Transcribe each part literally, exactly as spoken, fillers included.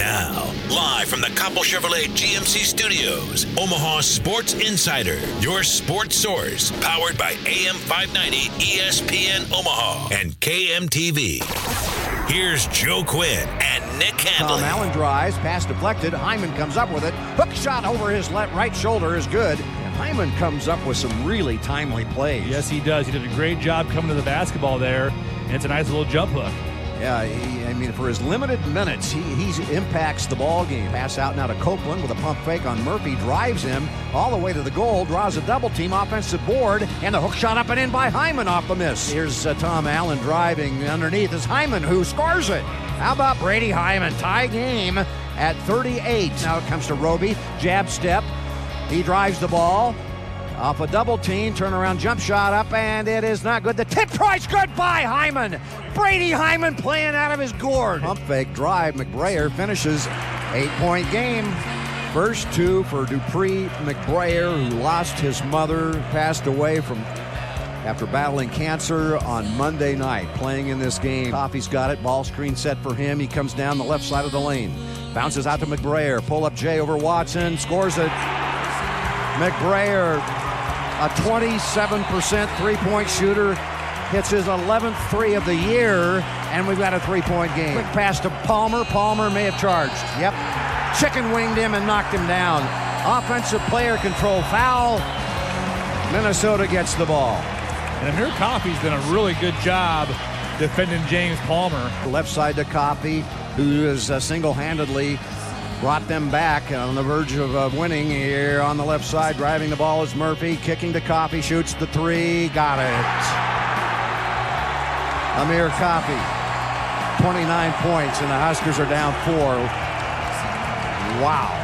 Now, live from the Coppel Chevrolet G M C Studios, Omaha Sports Insider, your sports source, powered by A M five ninety E S P N Omaha and K M T V. Here's Joe Quinn and Nick Handley. Tom Allen drives, pass deflected. Hyman comes up with it. Hook shot over his left right shoulder is good. And Hyman comes up with some really timely plays. Yes, he does. He did a great job coming to the basketball there. And it's a nice little jump hook. Yeah, he, I mean, for his limited minutes, he he's impacts the ball game. Pass out now to Copeland with a pump fake on Murphy, drives him all the way to the goal, draws a double team, offensive board, and the hook shot up and in by Hyman off the miss. Here's uh, Tom Allen driving underneath. It's Hyman who scores it. How about Brady Hyman? Tie game at thirty-eight. Now it comes to Roby, jab step. He drives the ball. Off a double team, turnaround jump shot up, and it is not good. The tip try's good by Hyman. Brady Hyman playing out of his gourd. Pump fake drive. McBrayer finishes eight-point game. First two for Dupree McBrayer, who lost his mother, passed away from after battling cancer on Monday night, playing in this game. Coffey's got it. Ball screen set for him. He comes down the left side of the lane. Bounces out to McBrayer. Pull up Jay over Watson. Scores it. McBrayer, a twenty-seven percent three-point shooter, hits his eleventh three of the year, and we've got a three-point game. Quick pass to Palmer. Palmer may have charged. Yep. Chicken winged him and knocked him down. Offensive player control foul. Minnesota gets the ball. And Amir Coffey's done a really good job defending James Palmer. Left side to Coffey, who is uh, single-handedly brought them back on the verge of uh, winning here on the left side. Driving the ball is Murphy, kicking to Coffey, shoots the three, got it. Amir Coffey, twenty-nine points, and the Huskers are down four. Wow.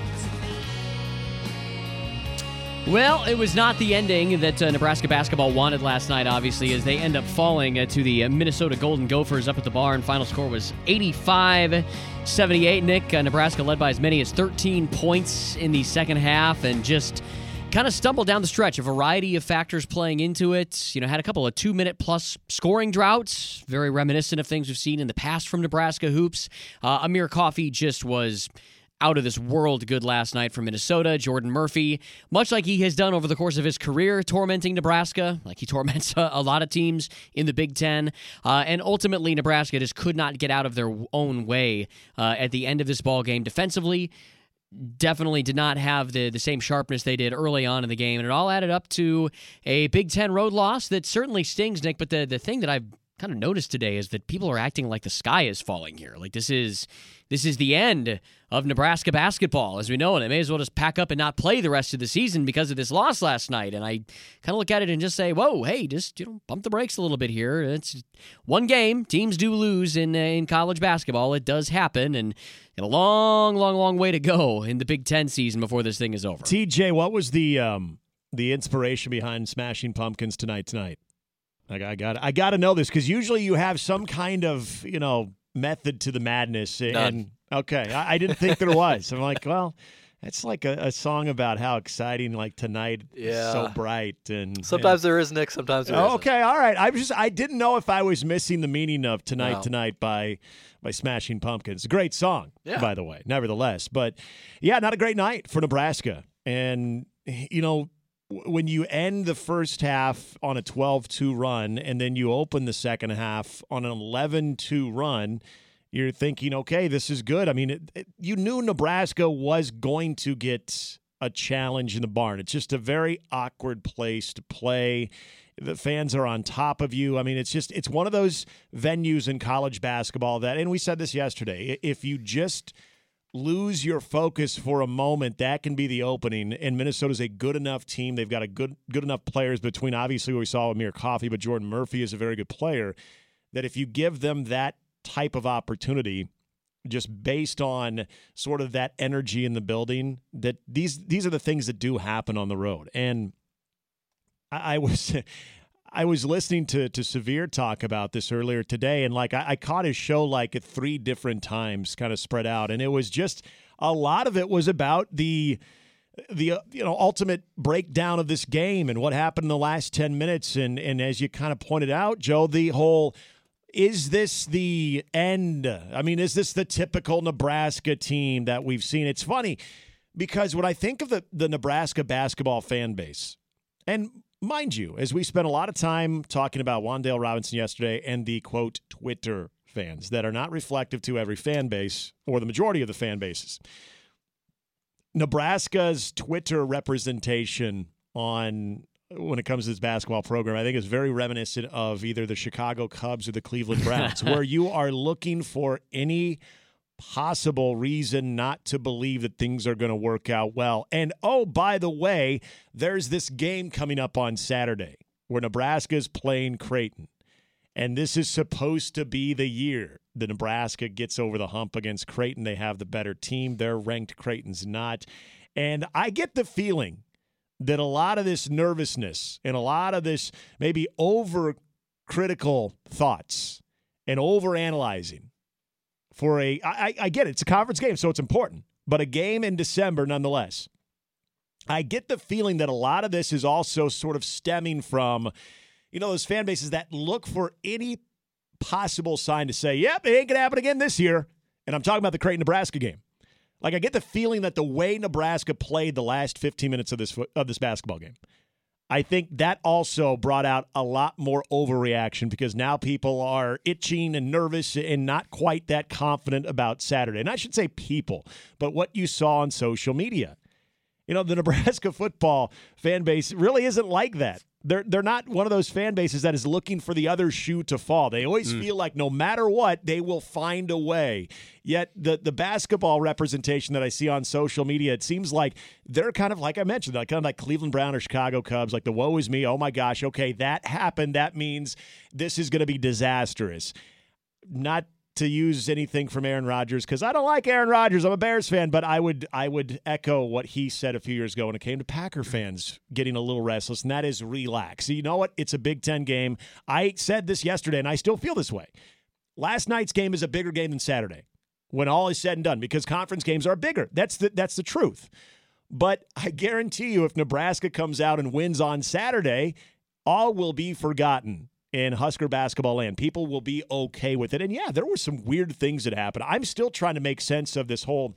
Well, it was not the ending that uh, Nebraska basketball wanted last night, obviously, as they end up falling uh, to the uh, Minnesota Golden Gophers up at the barn. Final score was eighty-five seventy-eight. Nick, uh, Nebraska led by as many as thirteen points in the second half and just kind of stumbled down the stretch. A variety of factors playing into it. You know, had a couple of two-minute-plus scoring droughts, very reminiscent of things we've seen in the past from Nebraska hoops. Uh, Amir Coffey just was out of this world good last night from Minnesota. Jordan Murphy, much like he has done over the course of his career, tormenting Nebraska, like he torments a, a lot of teams in the Big Ten. Uh, and ultimately, Nebraska just could not get out of their own way uh, at the end of this ball game defensively. Definitely did not have the, the same sharpness they did early on in the game. And it all added up to a Big Ten road loss that certainly stings, Nick. But the, the thing that I've kind of noticed today is that people are acting like the sky is falling here. Like this is this is the end of Nebraska basketball as we know it. They may as well just pack up and not play the rest of the season because of this loss last night. And I kind of look at it and just say, whoa, hey, just you know, bump the brakes a little bit here. It's one game. Teams do lose in uh, in college basketball. It does happen, and got a long, long, long way to go in the Big Ten season before this thing is over. T J, what was the um, the inspiration behind Smashing Pumpkins tonight? Tonight, I, I got I got to know this because usually you have some kind of you know method to the madness. And None. okay, I, I didn't think there was. I'm like, well, it's like a, a song about how exciting like tonight Yeah. is so bright and Sometimes and, there is, Nick. Sometimes there oh, isn't. okay, all right. I was just I didn't know if I was missing the meaning of Tonight No. Tonight by by Smashing Pumpkins. A great song, Yeah. by the way, nevertheless. But yeah, not a great night for Nebraska. And you know, w- when you end the first half on a twelve two run and then you open the second half on an eleven two run, you're thinking, okay, this is good. I mean, it, it, you knew Nebraska was going to get a challenge in the barn. It's just a very awkward place to play. The fans are on top of you. I mean, it's just it's one of those venues in college basketball that, and we said this yesterday, if you just lose your focus for a moment, that can be the opening. And Minnesota's a good enough team. They've got a good good enough players between, obviously, what we saw with Amir Coffey, but Jordan Murphy is a very good player, that if you give them that type of opportunity, just based on sort of that energy in the building, that these these are the things that do happen on the road. And I, I was I was listening to to Severe talk about this earlier today, and like I, I caught his show like at three different times, kind of spread out, and it was just a lot of it was about the the uh, you know ultimate breakdown of this game and what happened in the last ten minutes, and and as you kind of pointed out, Joe, the whole is this the end? I mean, is this the typical Nebraska team that we've seen? It's funny because when I think of the, the Nebraska basketball fan base, and mind you, as we spent a lot of time talking about Wan'Dale Robinson yesterday and the, quote, Twitter fans that are not reflective to every fan base or the majority of the fan bases. Nebraska's Twitter representation on when it comes to this basketball program, I think is very reminiscent of either the Chicago Cubs or the Cleveland Browns, where you are looking for any possible reason not to believe that things are going to work out well. And, oh, by the way, there's this game coming up on Saturday where Nebraska's playing Creighton. And this is supposed to be the year that Nebraska gets over the hump against Creighton. They have the better team. They're ranked. Creighton's not. And I get the feeling that a lot of this nervousness and a lot of this maybe over-critical thoughts and over-analyzing for a – I, I get it. It's a conference game, so it's important. But a game in December nonetheless. I get the feeling that a lot of this is also sort of stemming from – you know, those fan bases that look for any possible sign to say, yep, it ain't going to happen again this year. And I'm talking about the Creighton-Nebraska game. Like, I get the feeling that the way Nebraska played the last fifteen minutes of this of this basketball game, I think that also brought out a lot more overreaction because now people are itching and nervous and not quite that confident about Saturday. And I should say people, but what you saw on social media. You know, the Nebraska football fan base really isn't like that. They're they're not one of those fan bases that is looking for the other shoe to fall. They always mm. feel like no matter what, they will find a way. Yet the the basketball representation that I see on social media, it seems like they're kind of, like I mentioned, like kind of like Cleveland Brown or Chicago Cubs, like the woe is me, oh my gosh, okay, that happened. That means this is going to be disastrous. Not to use anything from Aaron Rodgers, because I don't like Aaron Rodgers. I'm a Bears fan, but I would I would echo what he said a few years ago when it came to Packer fans getting a little restless, and that is relax. You know what? It's a Big Ten game. I said this yesterday, and I still feel this way. Last night's game is a bigger game than Saturday when all is said and done, because conference games are bigger. That's the, that's the truth. But I guarantee you, if Nebraska comes out and wins on Saturday, all will be forgotten in Husker basketball land. People will be okay with it. And yeah, there were some weird things that happened. I'm still trying to make sense of this whole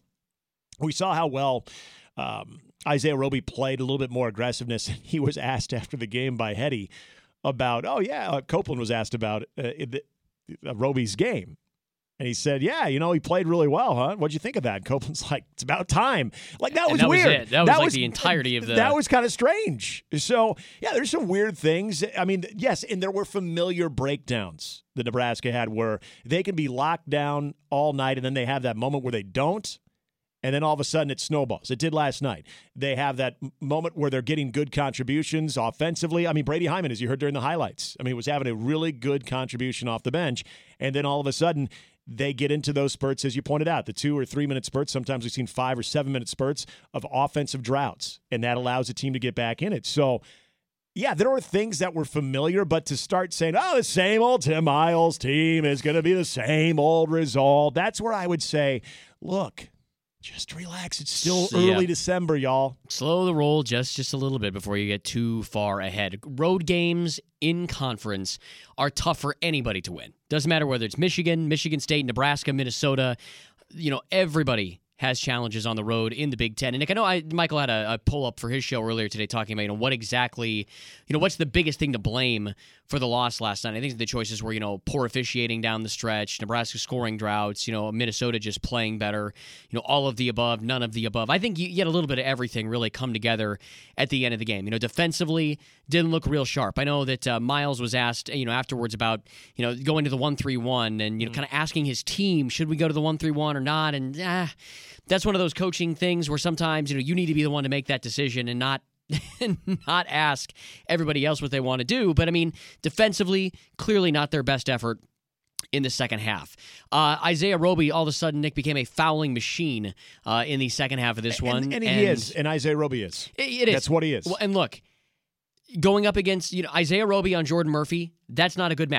– we saw how well um, Isaiah Roby played, a little bit more aggressiveness. He was asked after the game by Hetty about, oh, yeah, uh, Copeland was asked about uh, the, uh, Roby's game. And he said, yeah, you know, he played really well, huh? What'd you think of that? And Copeland's like, it's about time. Like, that was that weird. Was it. That was that like was the entirety of the... That was kind of strange. So, yeah, there's some weird things. I mean, yes, and there were familiar breakdowns that Nebraska had where they can be locked down all night, and then they have that moment where they don't, and then all of a sudden it snowballs. It did last night. They have that moment where they're getting good contributions offensively. I mean, Brady Hyman, as you heard during the highlights, I mean, was having a really good contribution off the bench, and then all of a sudden they get into those spurts, as you pointed out, the two or three minute spurts. Sometimes we've seen five or seven minute spurts of offensive droughts, and that allows the team to get back in it. So, yeah, there were things that were familiar, but to start saying, oh, the same old Tim Miles team is going to be the same old result, that's where I would say, look, just relax. It's still early yeah. December, y'all. Slow the roll just, just a little bit before you get too far ahead. Road games in conference are tough for anybody to win. Doesn't matter whether it's Michigan, Michigan State, Nebraska, Minnesota. You know, everybody has challenges on the road in the Big Ten. And Nick, I know I, Michael had a, a pull up for his show earlier today talking about, you know, what exactly, you know, what's the biggest thing to blame for the loss last night. I think the choices were, you know, poor officiating down the stretch, Nebraska scoring droughts, you know, Minnesota just playing better, you know, all of the above, none of the above. I think you get a little bit of everything really come together at the end of the game. You know, defensively didn't look real sharp. I know that uh, Miles was asked, you know, afterwards about, you know, going to the one three one and, you know, mm. kind of asking his team, should we go to the one three one or not? And ah, that's one of those coaching things where sometimes, you know, you need to be the one to make that decision and not and not ask everybody else what they want to do. But, I mean, defensively, clearly not their best effort in the second half. Uh, Isaiah Roby, all of a sudden, Nick, became a fouling machine uh, in the second half of this one. And, and he and is, and Isaiah Roby is. It, it is. That's what he is. Well, and look, going up against, you know, Isaiah Roby on Jordan Murphy, that's not a good matchup.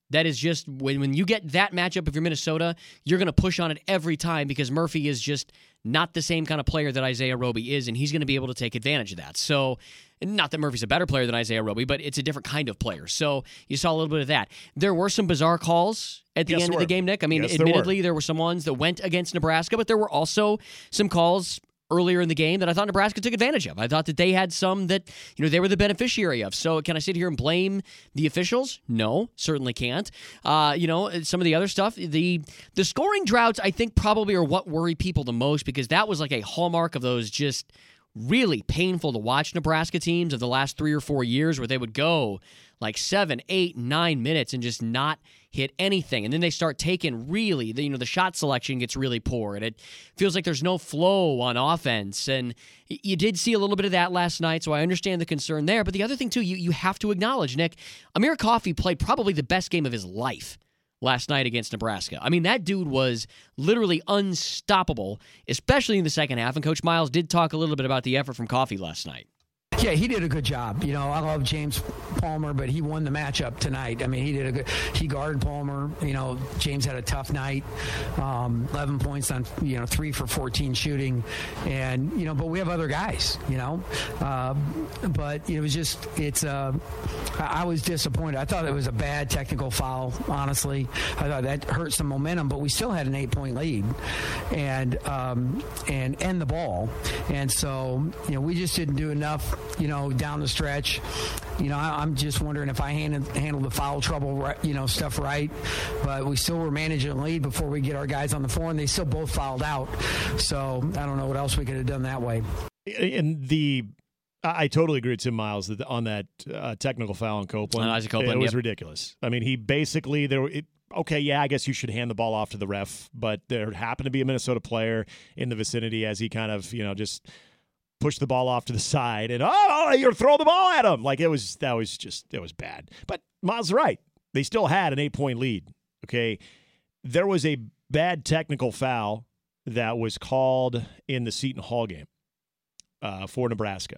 That is just, when, when you get that matchup, if you're Minnesota, you're going to push on it every time because Murphy is just not the same kind of player that Isaiah Roby is, and he's going to be able to take advantage of that. So, not that Murphy's a better player than Isaiah Roby, but it's a different kind of player. So, you saw a little bit of that. There were some bizarre calls at the yes, end there of the were. game, Nick. I mean, yes, admittedly, there, there were some ones that went against Nebraska, but there were also some calls earlier in the game that I thought Nebraska took advantage of. I thought that they had some that, you know, they were the beneficiary of. So can I sit here and blame the officials? No, certainly can't. Uh, you know, some of the other stuff, the the scoring droughts, I think probably are what worry people the most, because that was like a hallmark of those just really painful to watch Nebraska teams of the last three or four years, where they would go like seven, eight, nine minutes and just not hit anything. And then they start taking really, the, you know, the shot selection gets really poor, and it feels like there's no flow on offense. And you did see a little bit of that last night, so I understand the concern there. But the other thing, too, you, you have to acknowledge, Nick, Amir Coffey played probably the best game of his life last night against Nebraska. I mean, that dude was literally unstoppable, especially in the second half. And Coach Miles did talk a little bit about the effort from Coffey last night. Yeah, he did a good job. You know, I love James Palmer, but he won the matchup tonight. I mean, he did a good. He guarded Palmer. You know, James had a tough night. Um, Eleven points on, you know, three for fourteen shooting, and you know, but we have other guys. You know, uh, but it was just it's. Uh, I was disappointed. I thought it was a bad technical foul. Honestly, I thought that hurt some momentum, but we still had an eight-point lead, and um, and end the ball, and so you know, we just didn't do enough. You know, down the stretch, you know, I, I'm just wondering if I handled, handled the foul trouble, right, you know, stuff right. But we still were managing the lead before we get our guys on the floor, and they still both fouled out. So I don't know what else we could have done that way. And the, I totally agree with Tim Miles that on that uh, technical foul on Copeland. On Isaac Copeland, it was yep. ridiculous. I mean, he basically there. It, okay, yeah, I guess you should hand the ball off to the ref, but there happened to be a Minnesota player in the vicinity as he kind of, you know, just push the ball off to the side, and oh, you're throwing the ball at him. Like, it was, that was just, it was bad. But Miles is right. They still had an eight-point lead, okay? There was a bad technical foul that was called in the Seton Hall game uh, for Nebraska.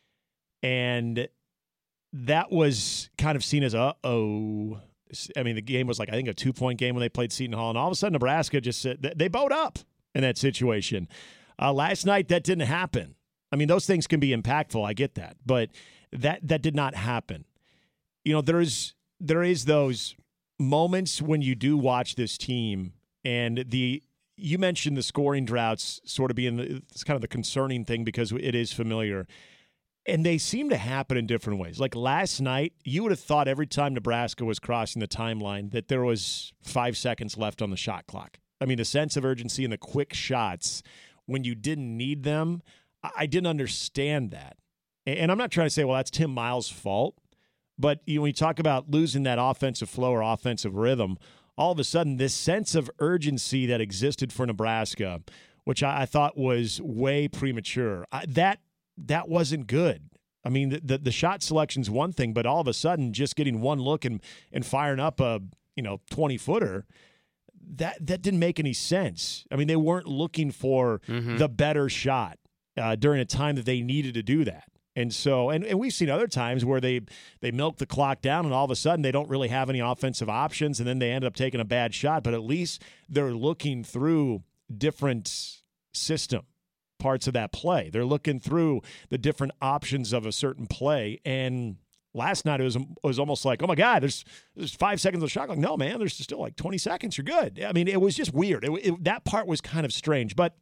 And that was kind of seen as, uh-oh. I mean, the game was like, I think, a two-point game when they played Seton Hall, and all of a sudden Nebraska just said, they bowed up in that situation. Uh, last night, that didn't happen. I mean, those things can be impactful. I get that, but that that did not happen. You know, there's there is those moments when you do watch this team, and the you mentioned the scoring droughts sort of being the, it's kind of the concerning thing because it is familiar, and they seem to happen in different ways. Like last night, you would have thought every time Nebraska was crossing the timeline that there was five seconds left on the shot clock. I mean, the sense of urgency and the quick shots when you didn't need them. I didn't understand that. And I'm not trying to say, well, that's Tim Miles' fault. But you know, when you talk about losing that offensive flow or offensive rhythm, all of a sudden this sense of urgency that existed for Nebraska, which I, I thought was way premature, I, that that wasn't good. I mean, the, the, the shot selection's one thing, but all of a sudden just getting one look and, and firing up a you know twenty-footer, that, that didn't make any sense. I mean, they weren't looking for mm-hmm. the better shot. Uh, during a time that they needed to do that. And so, and, and we've seen other times where they, they milk the clock down and all of a sudden they don't really have any offensive options and then they end up taking a bad shot, but at least they're looking through different system parts of that play. They're looking through the different options of a certain play. And last night it was, it was almost like, oh my God, there's there's five seconds of the shot clock. No, man, there's still like twenty seconds. You're good. I mean, it was just weird. It, it, that part was kind of strange, but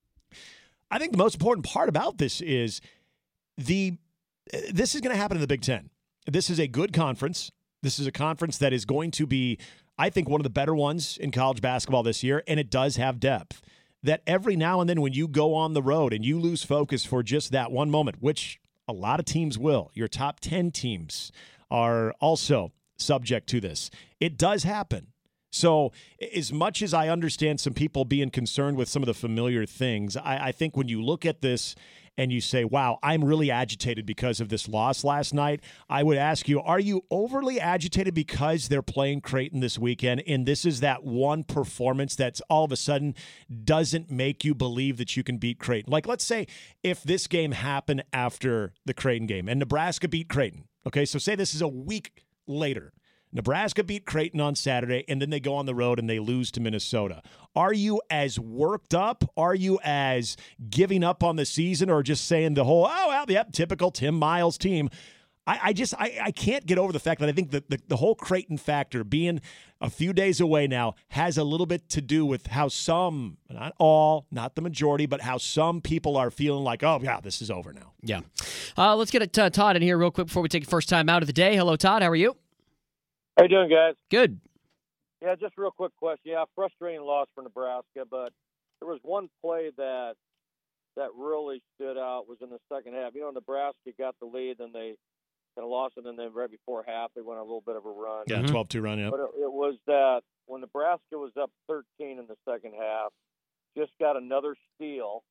I think the most important part about this is the this is going to happen in the Big Ten. This is a good conference. This is a conference that is going to be, I think, one of the better ones in college basketball this year, and it does have depth. That every now and then when you go on the road and you lose focus for just that one moment, which a lot of teams will, your top ten teams are also subject to this. It does happen. So as much as I understand some people being concerned with some of the familiar things, I, I think when you look at this and you say, wow, I'm really agitated because of this loss last night, I would ask you, are you overly agitated because they're playing Creighton this weekend and this is that one performance that's all of a sudden doesn't make you believe that you can beat Creighton? Like, let's say if this game happened after the Creighton game and Nebraska beat Creighton, okay, so say this is a week later. Nebraska beat Creighton on Saturday, and then they go on the road and they lose to Minnesota. Are you as worked up? Are you as giving up on the season, or just saying the whole, oh, well, yep, typical Tim Miles team? I, I just I, I can't get over the fact that I think that the, the whole Creighton factor being a few days away now has a little bit to do with how some, not all, not the majority, but how some people are feeling like, oh, yeah, this is over now. Yeah. Uh, let's get uh, Todd in here real quick before we take the first time out of the day. Hello, Todd. How are you? How you doing, guys? Good. Yeah, just a real quick question. Yeah, frustrating loss for Nebraska, but there was one play that that really stood out was in the second half. You know, Nebraska got the lead, and they kind of lost it, and then right before half, they went on a little bit of a run. Yeah, twelve two run, yeah. But it, it was that when Nebraska was up thirteen in the second half, just got another steal,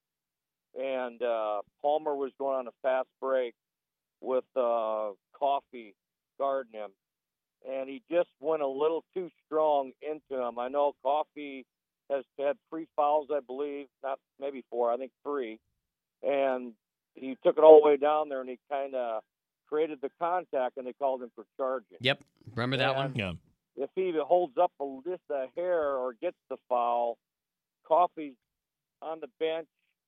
and uh, Palmer was going on a fast break with uh, Coffey guarding him, and he just went a little too strong into him. I know Coffey has had three fouls, I believe, not maybe four, I think three, and he took it all the way down there, and he kind of created the contact, and they called him for charging. Yep, remember that and one? Yeah. If he holds up a, just a hair or gets the foul, Coffey's on the bench.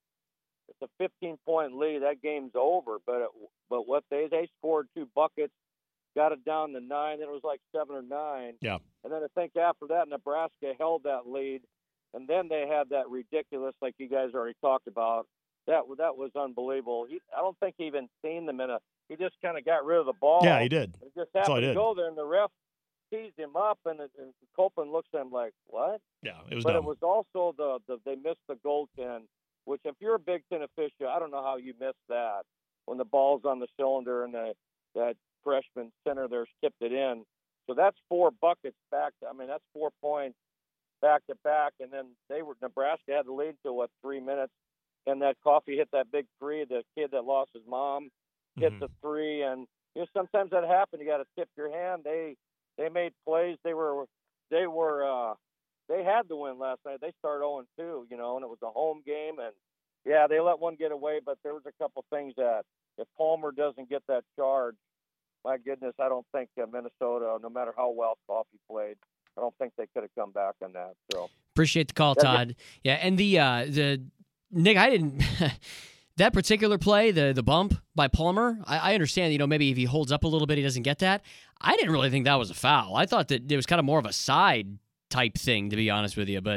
It's a fifteen-point lead. That game's over. But it, but what they they scored two buckets, got it down to nine. Then it was like seven or nine. Yeah. And then I think after that, Nebraska held that lead, and then they had that ridiculous, like you guys already talked about. That that was unbelievable. He, I don't think he even seen them in a. He just kind of got rid of the ball. Yeah, he did. He just That's all happened he to did. go there, and the ref teased him up, and, and Copeland looks at him like, what? Yeah, it was But dumb. it was also the, the they missed the goaltend, which if you're a Big Ten official, I don't know how you missed that when the ball's on the cylinder and the, that freshman center there tipped it in. So that's four buckets back. To, I mean, that's four points back to back, and then they were Nebraska had the lead to what three minutes, and that Coffey hit that big three. The kid that lost his mom hit Mhm. the three, and you know sometimes that happens. You got to tip your hand. They they made plays. They were they were uh, they had the win last night. They started oh and two, you know, and it was a home game, and yeah, they let one get away. But there was a couple things that if Palmer doesn't get that charge, my goodness, I don't think uh, Minnesota, no matter how well Coffey played, I don't think they could have come back on that. So Appreciate the call, Todd. Yeah, and the uh, the Nick, I didn't. That particular play, the the bump by Palmer, I, I understand, you know, maybe if he holds up a little bit, he doesn't get that. I didn't really think that was a foul. I thought that it was kind of more of a side type thing, to be honest with you. But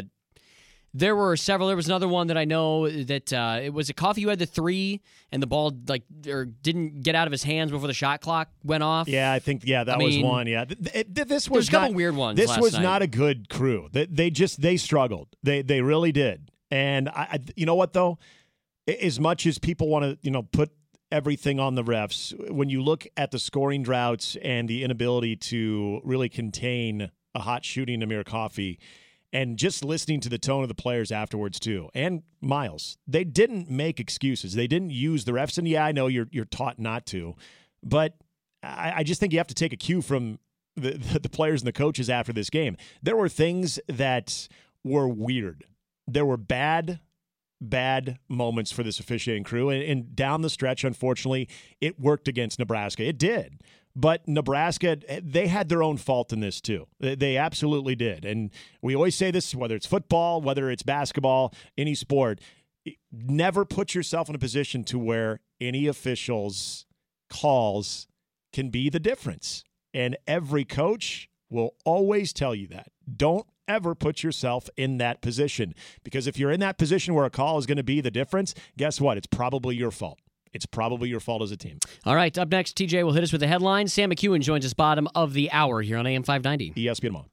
there were several. There was another one that I know that uh, it was a Coffey who had the three, and the ball like or didn't get out of his hands before the shot clock went off. Yeah, I think yeah that I was mean, one. Yeah, th- th- th- this There's was a couple not, weird ones. This last was night. not a good crew. They, they just they struggled. They they really did. And I, I you know what though. As much as people want to, you know, put everything on the refs, when you look at the scoring droughts and the inability to really contain a hot shooting Amir Coffey, and just listening to the tone of the players afterwards too, and Miles, they didn't make excuses. They didn't use the refs. And yeah, I know you're you're taught not to, but I, I just think you have to take a cue from the, the the players and the coaches after this game. There were things that were weird. There were bad. bad moments for this officiating crew. And, and down the stretch, unfortunately, it worked against Nebraska. It did. But Nebraska, they had their own fault in this too. They, they absolutely did. And we always say this, whether it's football, whether it's basketball, any sport, never put yourself in a position to where any official's calls can be the difference. And every coach will always tell you that. Don't ever put yourself in that position, because if you're in that position where a call is going to be the difference, guess what? It's probably your fault. It's probably your fault as a team. All right, up next, T J will hit us with the headlines. Sam McEwen joins us bottom of the hour here on A M five ninety. E S P N Omaha.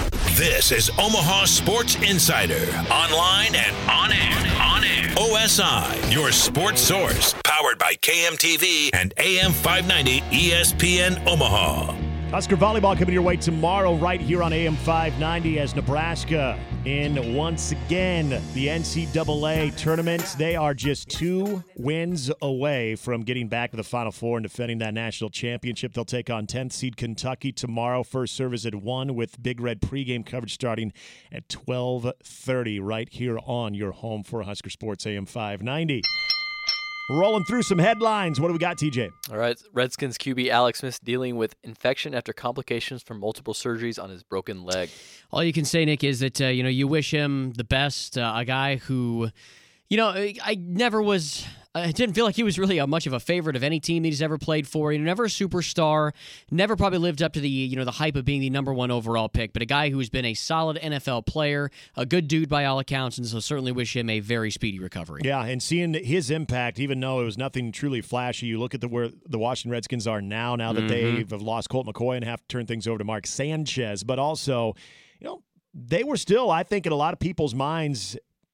This is Omaha Sports Insider. Online and on air. On air. O S I, your sports source. Powered by K M T V and A M five ninety E S P N Omaha. Husker volleyball coming your way tomorrow right here on A M five ninety as Nebraska in once again the N C double A tournament. They are just two wins away from getting back to the Final Four and defending that national championship. They'll take on tenth seed Kentucky tomorrow. First service at one with Big Red pregame coverage starting at twelve thirty right here on your home for Husker Sports A M five ninety. Rolling through some headlines. What do we got, T J? All right. Redskins Q B Alex Smith dealing with infection after complications from multiple surgeries on his broken leg. All you can say, Nick, is that, uh, you know, you wish him the best. Uh, a guy who, you know, I, I never was... I didn't feel like he was really a much of a favorite of any team that he's ever played for. You know, never a superstar, never probably lived up to the, you know, the hype of being the number one overall pick, but a guy who's been a solid N F L player, a good dude by all accounts, and so certainly wish him a very speedy recovery. Yeah, and seeing his impact, even though it was nothing truly flashy, you look at the where the Washington Redskins are now, now that Mm-hmm. they've have lost Colt McCoy and have to turn things over to Mark Sanchez, but also, you know, they were still, I think, in a lot of people's minds,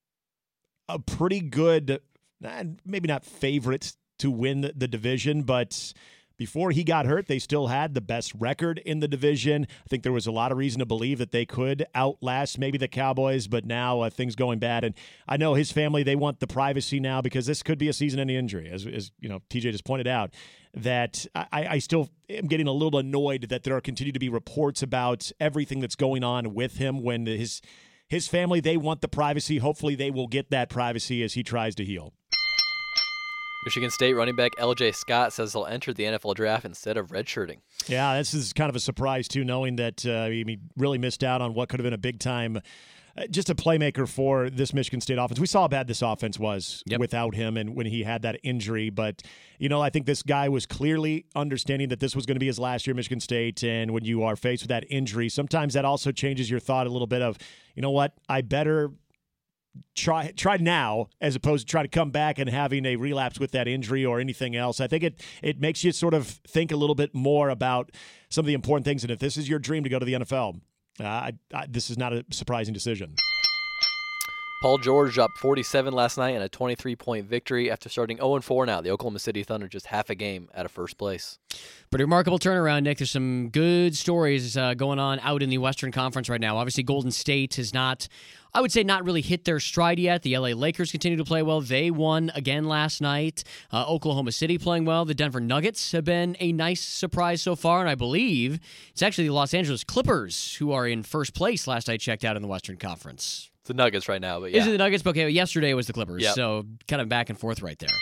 a pretty good, maybe not favorites to win the division, but before he got hurt, they still had the best record in the division. I think there was a lot of reason to believe that they could outlast maybe the Cowboys, but now uh, things going bad. And I know his family, they want the privacy now because this could be a season-ending injury, as, as you know, T J just pointed out, that I, I still am getting a little annoyed that there are continue to be reports about everything that's going on with him when his his family, they want the privacy. Hopefully they will get that privacy as he tries to heal. Michigan State running back L J Scott says he'll enter the N F L draft instead of redshirting. Yeah, this is kind of a surprise, too, knowing that uh, he really missed out on what could have been a big-time, uh, just a playmaker for this Michigan State offense. We saw how bad this offense was Yep. without him and when he had that injury. But, you know, I think this guy was clearly understanding that this was going to be his last year at Michigan State. And when you are faced with that injury, sometimes that also changes your thought a little bit of, you know what, I better – Try try now as opposed to try to come back and having a relapse with that injury or anything else. I think it it makes you sort of think a little bit more about some of the important things. And if this is your dream to go to the N F L, uh, I, I, this is not a surprising decision. Paul George dropped forty-seven last night in a twenty-three point victory after starting oh and four now. The Oklahoma City Thunder just half a game out of first place. Pretty remarkable turnaround, Nick. There's some good stories uh, going on out in the Western Conference right now. Obviously, Golden State has not, I would say, not really hit their stride yet. The L A Lakers continue to play well. They won again last night. Uh, Oklahoma City playing well. The Denver Nuggets have been a nice surprise so far, and I believe it's actually the Los Angeles Clippers who are in first place last I checked out in the Western Conference. It's the Nuggets right now, but yeah. Is it the Nuggets? Okay, yesterday was the Clippers, Yep. so kind of back and forth right there.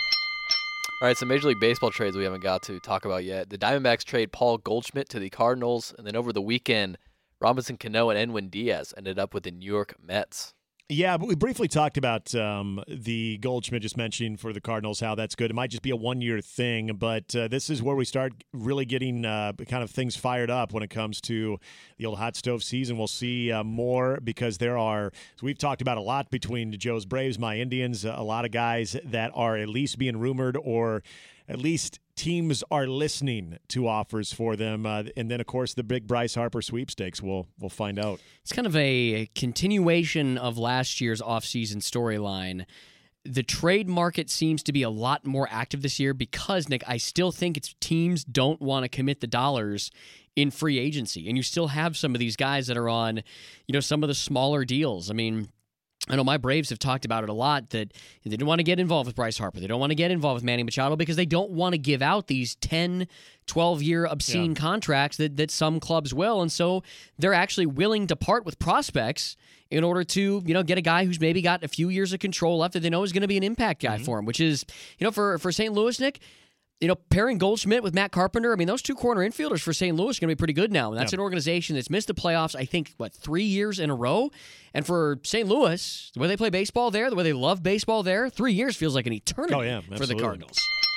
All right, some Major League Baseball trades we haven't got to talk about yet. The Diamondbacks trade Paul Goldschmidt to the Cardinals, and then over the weekend, Robinson Cano and Edwin Diaz ended up with the New York Mets. Yeah, but we briefly talked about um, the Goldschmidt just mentioning for the Cardinals, how that's good. It might just be a one-year thing, but uh, this is where we start really getting uh, kind of things fired up when it comes to the old hot stove season. We'll see uh, more because there are, so we've talked about a lot between Joe's Braves, my Indians, a lot of guys that are at least being rumored or at least teams are listening to offers for them. Uh, and then, of course, the big Bryce Harper sweepstakes. We'll, we'll find out. It's kind of a continuation of last year's offseason storyline. The trade market seems to be a lot more active this year because, Nick, I still think it's teams don't want to commit the dollars in free agency. And you still have some of these guys that are on, you know, some of the smaller deals. I mean, I know my Braves have talked about it a lot that they don't want to get involved with Bryce Harper. They don't want to get involved with Manny Machado because they don't want to give out these ten, twelve-year obscene Yeah. contracts that, that some clubs will. And so they're actually willing to part with prospects in order to, you know, get a guy who's maybe got a few years of control left that they know is going to be an impact guy Mm-hmm. for him, which is, you know, for, for Saint Louis, Nick, you know, pairing Goldschmidt with Matt Carpenter, I mean, those two corner infielders for Saint Louis are going to be pretty good now. And that's Yeah. an organization that's missed the playoffs, I think, what, three years in a row? And for Saint Louis, the way they play baseball there, the way they love baseball there, three years feels like an eternity Oh, yeah, for the absolutely. Cardinals.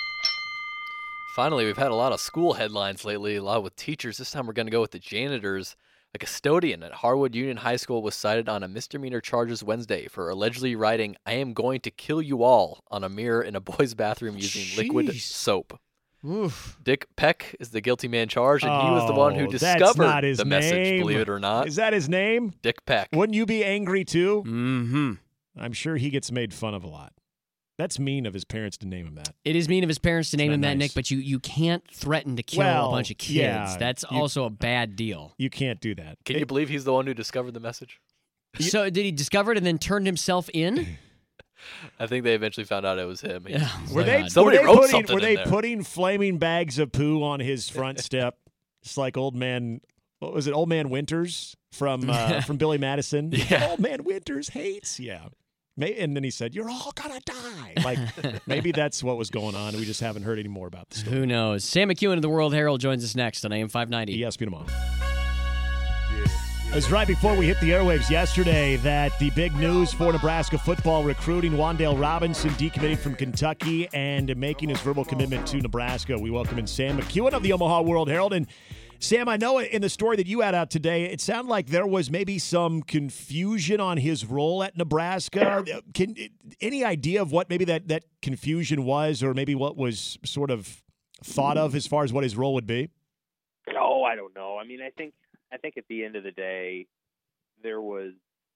Finally, we've had a lot of school headlines lately, a lot with teachers. This time we're going to go with the janitors. A custodian at Harwood Union High School was cited on a misdemeanor charges Wednesday for allegedly writing, "I am going to kill you all," on a mirror in a boy's bathroom using liquid Jeez. soap. Oof. Dick Peck is the guilty man charged, and he was the one who Oh, that's discovered not his the message, name. believe it or not. Is that his name? Dick Peck. Wouldn't you be angry, too? Mm-hmm. I'm sure he gets made fun of a lot. That's mean of his parents to name him that. It is mean of his parents to name not him that, nice. Nick, but you, you can't threaten to kill Well, a bunch of kids. yeah, That's you- also a bad deal. You can't do that. Can you believe he's the one who discovered the message? So did he discover it and then turned himself in? I think they eventually found out it was him. He- Yeah. Were Oh, they, God. Somebody were they wrote putting, something Were in they there. putting flaming bags of poo on his front step? Just like old man, what was it, Old Man Winters from uh, from Billy Madison? Yeah. Old Man Winters hates. Yeah. May, and then he said, "You're all gonna die." Like maybe that's what was going on. We just haven't heard any more about the story. Who knows? Sam McEwen of the World Herald joins us next on A M five ninety. E S P N tomorrow. It was right before we hit the airwaves yesterday that the big news for Nebraska football recruiting, Wan'Dale Robinson decommitting from Kentucky and making his verbal commitment to Nebraska. We welcome in Sam McEwen of the Omaha World Herald. And Sam, I know in the story that you had out today, it sounded like there was maybe some confusion on his role at Nebraska. Can any idea of what maybe that, that confusion was, or maybe what was sort of thought of as far as what his role would be? Oh, I don't know. I mean, I think I think at the end of the day, there was,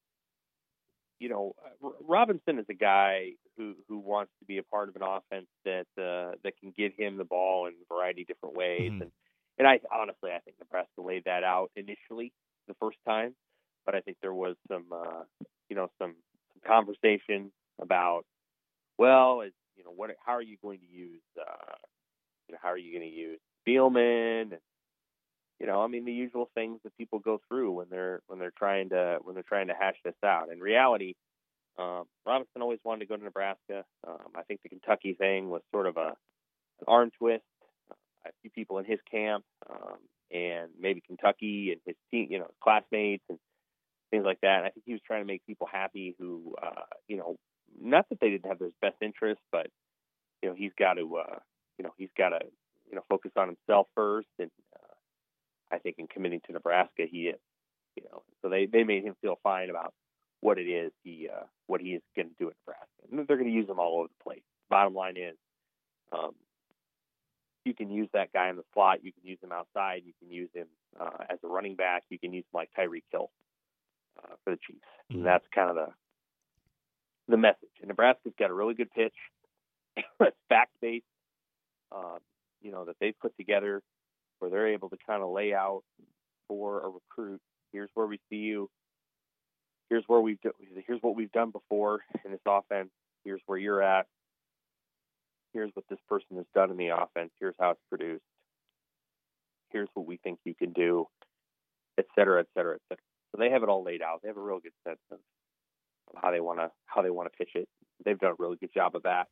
you know, Robinson is a guy who, who wants to be a part of an offense that uh, that can get him the ball in a variety of different ways. Mm-hmm. And and I honestly, I think Nebraska laid that out initially the first time, but I think there was some, uh, you know, some, some conversation about, well, is, you know, what, how are you going to use, uh, you know, how are you going to use Spielman? And, you know, I mean, the usual things that people go through when they're when they're trying to when they're trying to hash this out. In reality, um, Robinson always wanted to go to Nebraska. Um, I think the Kentucky thing was sort of a an arm twist. Uh, a few people in his camp, um, and maybe Kentucky and his team, you know, classmates and things like that. And I think he was trying to make people happy who, uh, you know, not that they didn't have their best interests, but you know, he's got to, uh, you know, he's got to, you know, focus on himself first and. Uh, I think in committing to Nebraska, he is, you know, so they, they made him feel fine about what it is he, uh, what he is going to do at Nebraska. And they're going to use him all over the place. Bottom line is, um, you can use that guy in the slot. You can use him outside. You can use him uh, as a running back. You can use him like Tyreek Hill uh, for the Chiefs. Mm-hmm. And that's kind of the, the message. And Nebraska's got a really good pitch. It's fact-based, uh, you know, that they've put together, where they're able to kind of lay out for a recruit. Here's where we see you. Here's where we've do, here's what we've done before in this offense. Here's where you're at. Here's what this person has done in the offense. Here's how it's produced. Here's what we think you can do, et cetera, et cetera, et cetera. So they have it all laid out. They have a real good sense of how they want to how they want to pitch it. They've done a really good job of that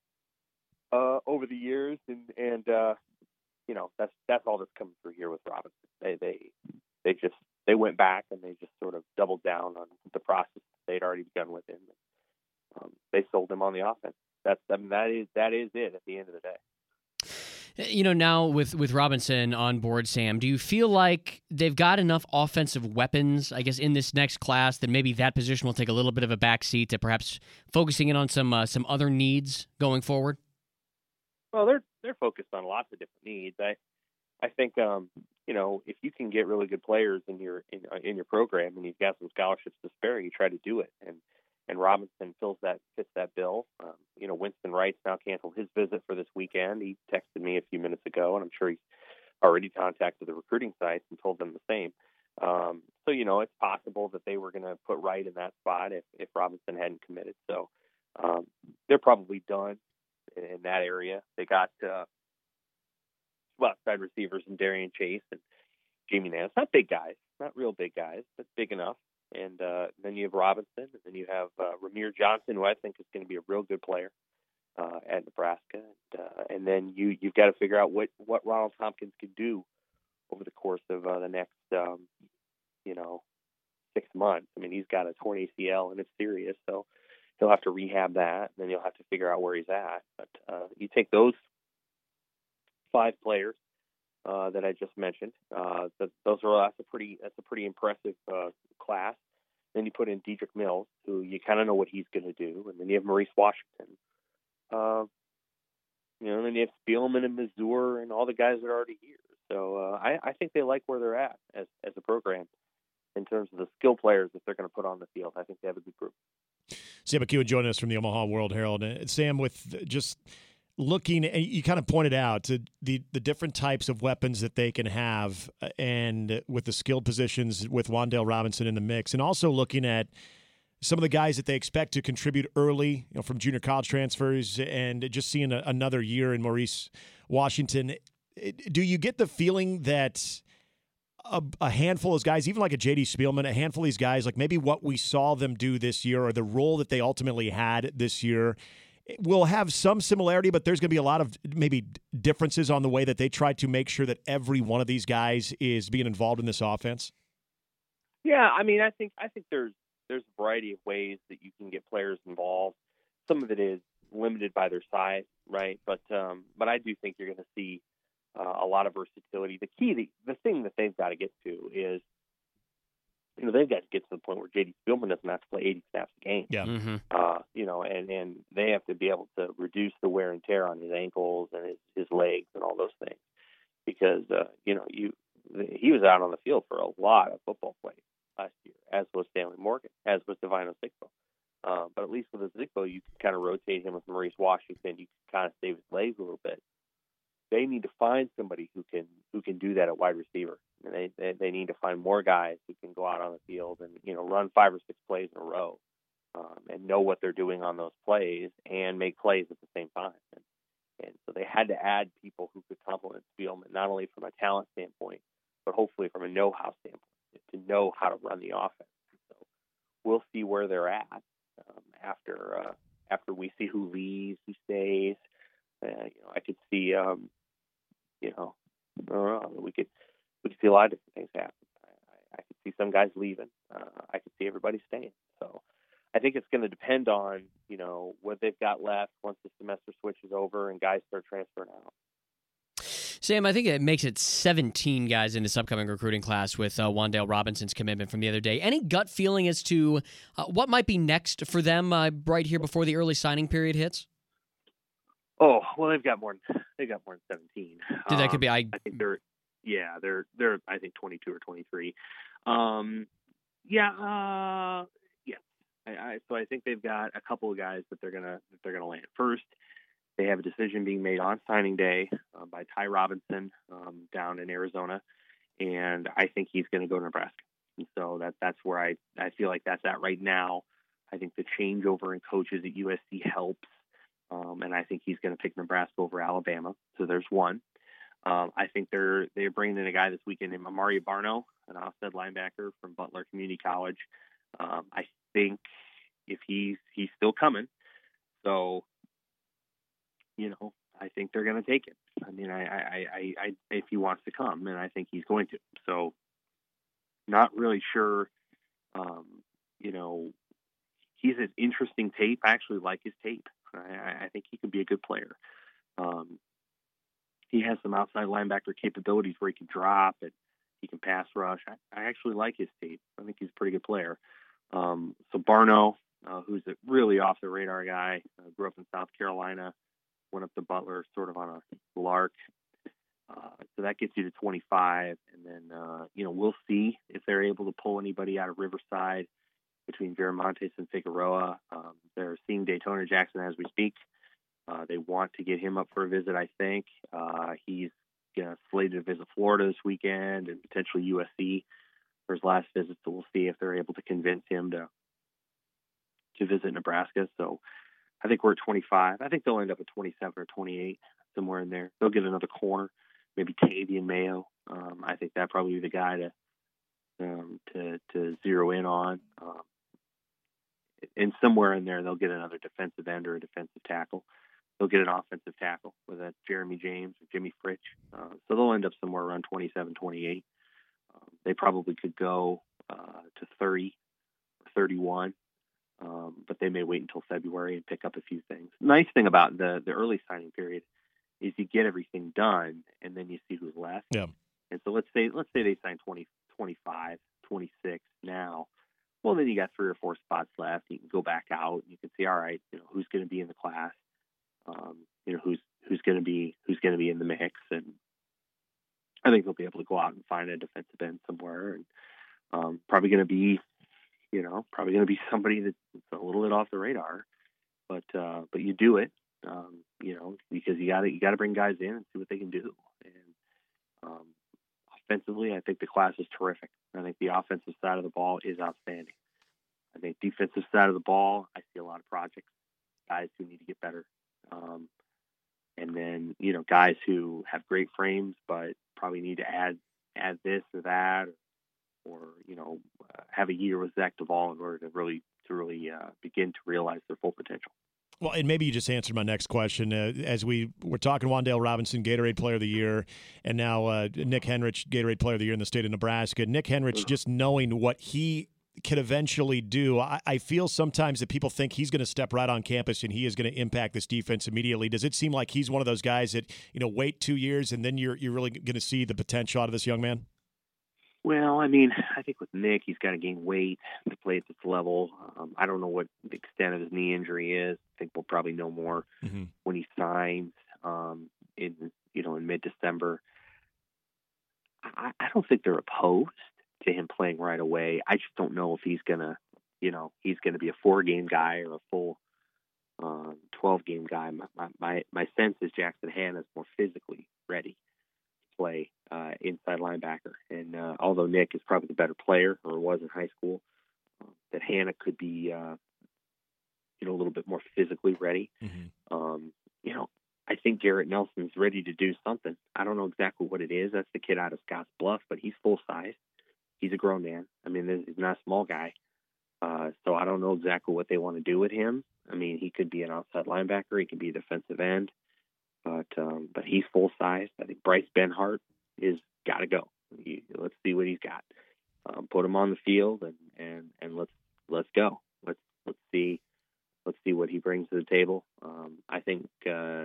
uh, over the years, and and. Uh, You know, that's that's all that's coming through here with Robinson. They they they just they went back and they just sort of doubled down on the process they'd already begun with him. Um, they sold him on the offense. That's I mean that is that is it at the end of the day. You know, now with with Robinson on board, Sam, do you feel like they've got enough offensive weapons, I guess, in this next class that maybe that position will take a little bit of a backseat to perhaps focusing in on some uh, some other needs going forward? Well, they're they're focused on lots of different needs. I I think um, you know, if you can get really good players in your in, uh, in your program and you've got some scholarships to spare, you try to do it. And and Robinson fills that fits that bill. Um, you know, Winston Wright's now canceled his visit for this weekend. He texted me a few minutes ago, and I'm sure he's already contacted the recruiting sites and told them the same. Um, so you know, it's possible that they were going to put Wright in that spot if if Robinson hadn't committed. So um, they're probably done in that area. They got uh, well, outside receivers in Darian Chase and Jamie Nance. Not big guys, not real big guys, but big enough. And uh, then you have Robinson, and then you have uh, Ramir Johnson, who I think is going to be a real good player uh, at Nebraska. And, uh, and then you, you've got to figure out what, what Ronald Tompkins can do over the course of uh, the next, um, you know, six months. I mean, he's got a torn A C L, and it's serious, so he'll have to rehab that, and then you'll have to figure out where he's at. But uh, you take those five players uh, that I just mentioned. Uh, that, those are that's a pretty that's a pretty impressive uh, class. Then you put in Dedrick Mills, who you kind of know what he's going to do, and then you have Maurice Washington. Uh, you know, and then you have Spielman and Mazur and all the guys that are already here. So uh, I, I think they like where they're at as as a program in terms of the skill players that they're going to put on the field. I think they have a good group. Sam McEwen joining us from the Omaha World Herald. Uh, Sam, with just looking, you kind of pointed out to the, the different types of weapons that they can have, and with the skilled positions with Wan'Dale Robinson in the mix, and also looking at some of the guys that they expect to contribute early, you know, from junior college transfers, and just seeing a, another year in Maurice Washington. Do you get the feeling that a, a handful of guys, even like a J D Spielman, a handful of these guys, like maybe what we saw them do this year or the role that they ultimately had this year will have some similarity, but there's going to be a lot of maybe differences on the way that they try to make sure that every one of these guys is being involved in this offense? Yeah, I mean, I think I think there's there's a variety of ways that you can get players involved. Some of it is limited by their size, right? But um, but I do think you're going to see uh, a lot of versatility. The key, the, the thing that they've got to get to is, you know, they've got to get to the point where J D Spielman doesn't have to play eighty snaps a game. Yeah. Mm-hmm. Uh, you know, and, and they have to be able to reduce the wear and tear on his ankles and his, his legs and all those things. Because, uh, you know, you he was out on the field for a lot of football plays last year, as was Stanley Morgan, as was Divine Ozigbo. Uh, but at least with Ozigbo, you can kind of rotate him with Maurice Washington. You can kind of save his legs a little bit. They need to find somebody who can who can do that at wide receiver. And they, they they need to find more guys who can go out on the field and, you know, run five or six plays in a row um, and know what they're doing on those plays and make plays at the same time. And, and so they had to add people who could complement Spielman, not only from a talent standpoint, but hopefully from a know-how standpoint, to know how to run the offense. So we'll see where they're at um, after uh, after we see who leaves, who stays. Uh, you know, I could see, um, you know, I don't know, we could we could see a lot of different things happen. I, I, I could see some guys leaving. Uh, I could see everybody staying. So I think it's going to depend on, you know, what they've got left once the semester switches over and guys start transferring out. Sam, I think it makes it seventeen guys in this upcoming recruiting class with uh, Wan'Dale Robinson's commitment from the other day. Any gut feeling as to uh, what might be next for them uh, right here before the early signing period hits? Oh, well, they've got more. They've got more than seventeen. Dude, that could be. I, I think they're. Yeah, they're. They're. I think twenty-two or twenty-three. Um, yeah. Uh, yeah. I, I, so I think they've got a couple of guys that they're gonna that they're gonna land. First, they have a decision being made on signing day uh, by Ty Robinson um, down in Arizona, and I think he's going to go to Nebraska. And so that that's where I I feel like that's at right now. I think the changeover in coaches at U S C helps. Um, and I think he's going to pick Nebraska over Alabama. So there's one. Um, I think they're they're bringing in a guy this weekend named Amari Barno, an offset linebacker from Butler Community College. Um, I think if he's he's still coming, so you know I think they're going to take it. I mean, I, I, I, I if he wants to come, and I think he's going to. So not really sure. Um, you know, he's an interesting tape. I actually like his tape. I, I think he could be a good player. Um, he has some outside linebacker capabilities where he can drop and he can pass rush. I, I actually like his tape. I think he's a pretty good player. Um, so Barno, uh, who's a really off the radar guy, uh, grew up in South Carolina, went up to Butler sort of on a lark. Uh, so that gets you to twenty-five. And then, uh, you know, we'll see if they're able to pull anybody out of Riverside between Viramontes and Figueroa. Um, they're seeing Daytona Jackson as we speak. Uh, they want to get him up for a visit, I think. Uh, he's uh, slated to visit Florida this weekend and potentially U S C for his last visit. So we'll see if they're able to convince him to to visit Nebraska. So I think we're at twenty-five. I think they'll end up at twenty-seven or twenty-eight, somewhere in there. They'll get another corner, maybe Tavian Mayo. Um, I think that probably be the guy to um, to to zero in on. Um, And somewhere in there, they'll get another defensive end or a defensive tackle. They'll get an offensive tackle with a Jeremy James or Jimmy Fritsch. Uh, so they'll end up somewhere around twenty-seven, twenty-eight. Um, they probably could go uh, to thirty or thirty-one, um, but they may wait until February and pick up a few things. Nice thing about the, the early signing period is you get everything done, and then you see who's left. Yeah. And so let's say let's say they sign twenty, twenty-five, twenty-six now. Well, then you got three or four spots left. You can go back out. And you can see, all right, you know, who's going to be in the class. Um, you know, who's who's going to be who's going to be in the mix, and I think they'll be able to go out and find a defensive end somewhere, and um, probably going to be, you know, probably going to be somebody that's a little bit off the radar, but uh, but you do it, um, you know, because you got to you got to bring guys in and see what they can do, and um, offensively, I think the class is terrific. I think the offensive side of the ball is outstanding. I think defensive side of the ball, I see a lot of projects, guys who need to get better. Um, and then, you know, guys who have great frames, but probably need to add, add this or that, or, or you know, uh, have a year with Zach Duvall in order to really to really uh, begin to realize their full potential. Well, and maybe you just answered my next question. Uh, as we were talking, Wan'Dale Robinson, Gatorade Player of the Year, and now uh, Nick Henrich, Gatorade Player of the Year in the state of Nebraska. Nick Henrich, just knowing what he can eventually do, I, I feel sometimes that people think he's going to step right on campus and he is going to impact this defense immediately. Does it seem like he's one of those guys that, you know, wait two years and then you're you're really going to see the potential out of this young man? Well, I mean, I think with Nick, he's got to gain weight to play at this level. Um, I don't know what the extent of his knee injury is. I think we'll probably know more mm-hmm. when he signs um, in, you know, in mid-December. I, I don't think they're opposed to him playing right away. I just don't know if he's gonna, you know, he's gonna be a four-game guy or a full um, twelve-game guy. My, my my sense is Jackson Hanna's more physically ready to play uh, inside linebacker, and uh, although Nick is probably the better player or was in high school, uh, that Hanna could be, uh, you know, a little bit more physically ready. Mm-hmm. Um, you know, I think Garrett Nelson's ready to do something. I don't know exactly what it is. That's the kid out of Scotts Bluff, but he's full size. He's a grown man. I mean, he's not a small guy. Uh, so I don't know exactly what they want to do with him. I mean, he could be an outside linebacker. He could be a defensive end. But um, but he's full size. I think Bryce Benhart is got to go. He, let's see what he's got. Um, put him on the field and, and, and let's let's go. Let's let's see let's see what he brings to the table. Um, I think uh,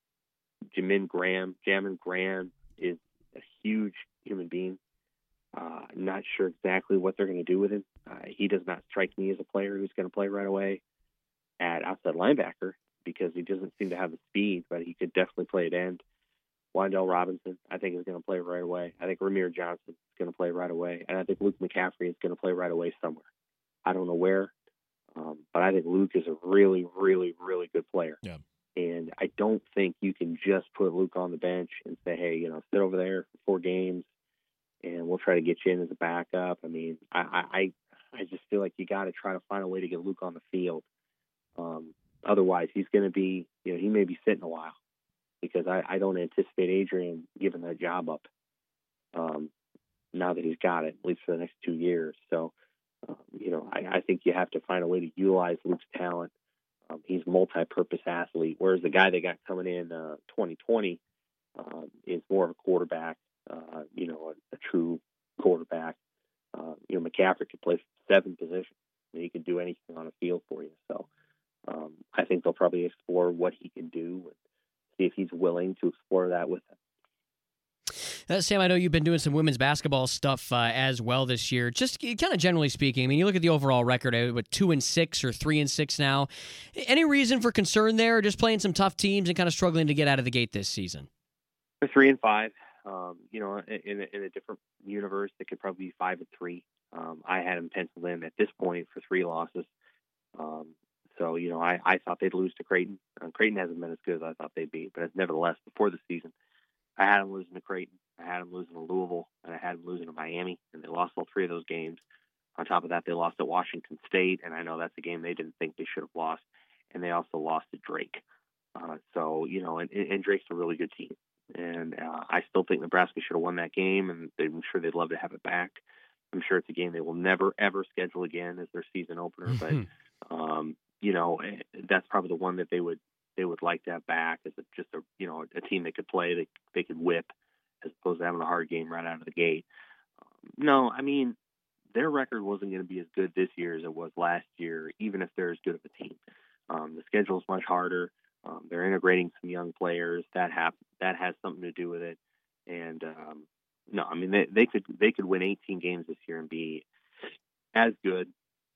Jamin Graham, Jamin Graham is a huge human being. Uh, I'm not sure exactly what they're going to do with him. Uh, he does not strike me as a player who's going to play right away at outside linebacker because he doesn't seem to have the speed, but he could definitely play at end. Wan'Dale Robinson, I think, is going to play right away. I think Ramir Johnson is going to play right away. And I think Luke McCaffrey is going to play right away somewhere. I don't know where, um, but I think Luke is a really, really, really good player. Yeah. And I don't think you can just put Luke on the bench and say, hey, you know, sit over there for four games, and we'll try to get you in as a backup. I mean, I I, I just feel like you got to try to find a way to get Luke on the field. Um, otherwise, he's going to be, you know, he may be sitting a while because I, I don't anticipate Adrian giving that job up um, now that he's got it, at least for the next two years. So, um, you know, I, I think you have to find a way to utilize Luke's talent. Um, he's a multi-purpose athlete, whereas the guy they got coming in uh, twenty twenty um, is more of a quarterback. Uh, you know, a, a true quarterback. Uh, you know, McCaffrey could play seven positions. I mean, he could do anything on the field for you. So um, I think they'll probably explore what he can do and see if he's willing to explore that with them. Uh, Sam, I know you've been doing some women's basketball stuff uh, as well this year. Just kind of generally speaking, I mean, you look at the overall record, uh, what, two and six or three and six now. Any reason for concern there, or just playing some tough teams and kind of struggling to get out of the gate this season? We're three and five. Um, you know, in a, in a different universe, it could probably be five and three. Um, I had them penciled in at this point for three losses. Um, so, you know, I, I thought they'd lose to Creighton. Uh, Creighton hasn't been as good as I thought they'd be, but nevertheless, before the season, I had them losing to Creighton, I had them losing to Louisville, and I had them losing to Miami, and they lost all three of those games. On top of that, they lost at Washington State, and I know that's a game they didn't think they should have lost, and they also lost to Drake. Uh, so, you know, and, and Drake's a really good team. And uh, I still think Nebraska should have won that game, and I'm sure they'd love to have it back. I'm sure it's a game they will never, ever schedule again as their season opener. But, um, you know, that's probably the one that they would they would like to have back as a, just a, you know, a team they could play, they, they could whip, as opposed to having a hard game right out of the gate. Um, no, I mean, their record wasn't going to be as good this year as it was last year, even if they're as good of a team. Um, the schedule is much harder. Um, they're integrating some young players that have that has something to do with it, and um, no, I mean they, they could they could win eighteen games this year and be as good,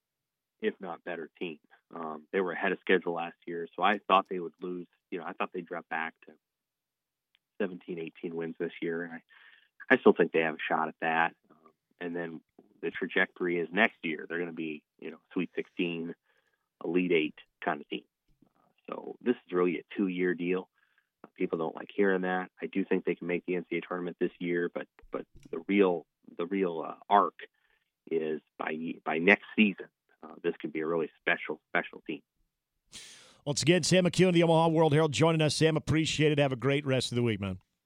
if not better, team. Um, they were ahead of schedule last year, so I thought they would lose. You know, I thought they'd drop back to seventeen, eighteen wins this year, and I, I still think they have a shot at that. Um, and then the trajectory is next year they're going to be, you know, Sweet sixteen, Elite Eight kind of team. So this is really a two-year deal. Uh, people don't like hearing that. I do think they can make the N C double A tournament this year, but but the real the real uh, arc is by by next season. Uh, this could be a really special special team. Once again, Sam McKeown of the Omaha World Herald joining us. Sam, appreciate it. Have a great rest of the week, man.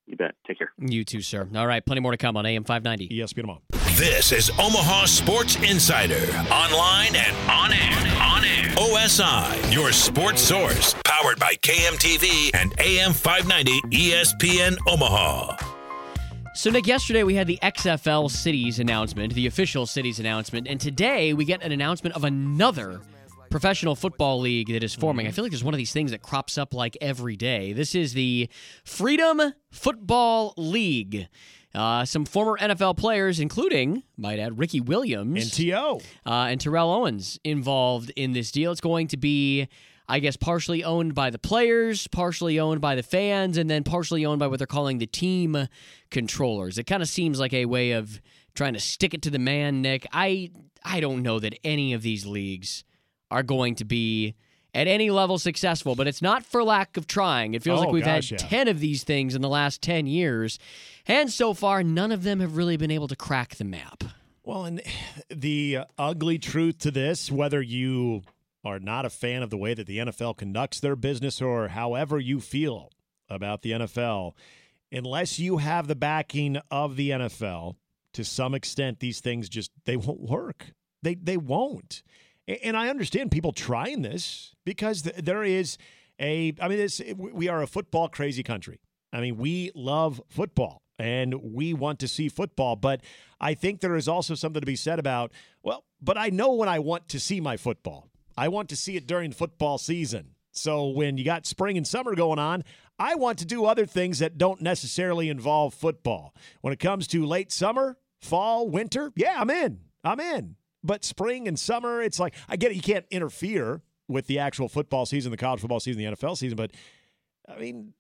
You bet. Take care. You too, sir. All right, plenty more to come on A M five ninety. E S P N Omaha. This is Omaha Sports Insider. Online and on air. On air. O S I, your sports source. Powered by K M T V and A M five ninety E S P N Omaha. So, Nick, yesterday we had the X F L cities announcement, the official cities announcement, and today we get an announcement of another professional football league that is forming. I feel like there's one of these things that crops up like every day. This is the Freedom Football League. Uh, some former N F L players, including, might add, Ricky Williams. And T O Uh, and Terrell Owens involved in this deal. It's going to be, I guess, partially owned by the players, partially owned by the fans, and then partially owned by what they're calling the team controllers. It kind of seems like a way of trying to stick it to the man, Nick. I I don't know that any of these leagues are going to be at any level successful, but it's not for lack of trying. It feels Oh, like we've gosh, had yeah. ten of these things in the last ten years, and so far, none of them have really been able to crack the map. Well, and the ugly truth to this, whether you are not a fan of the way that the N F L conducts their business or however you feel about the N F L, unless you have the backing of the N F L, to some extent, these things just, they won't work. They they won't. And I understand people trying this because there is a, I mean, this, we are a football crazy country. I mean, we love football and we want to see football, but I think there is also something to be said about, well, but I know when I want to see my football. I want to see it during football season. So when you got spring and summer going on, I want to do other things that don't necessarily involve football. When it comes to late summer, fall, winter, yeah, I'm in. I'm in. But spring and summer, it's like, I get it, you can't interfere with the actual football season, the college football season, the N F L season, but, I mean,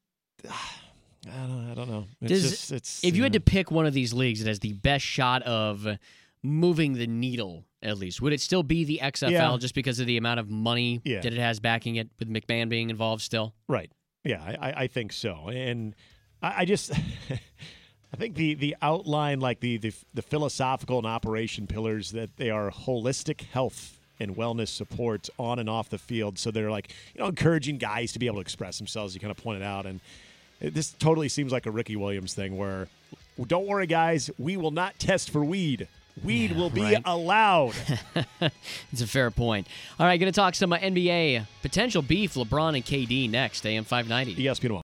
I don't, I don't know. It's Does, just, it's, if you had know. to pick one of these leagues that has the best shot of moving the needle, at least, would it still be the X F L Yeah. just because of the amount of money Yeah. that it has backing it, with McMahon being involved still? Right. Yeah, I, I think so. And I, I just, I think the, the outline, like the, the the philosophical and operation pillars, that they are holistic health and wellness support on and off the field. So they're like, you know, encouraging guys to be able to express themselves, you kind of pointed out. And this totally seems like a Ricky Williams thing where, don't worry, guys, we will not test for weed. Weed Yeah, will be right. allowed. It's a fair point. All right, going to talk some uh, N B A potential beef, LeBron and K D next, A M five ninety. E S P N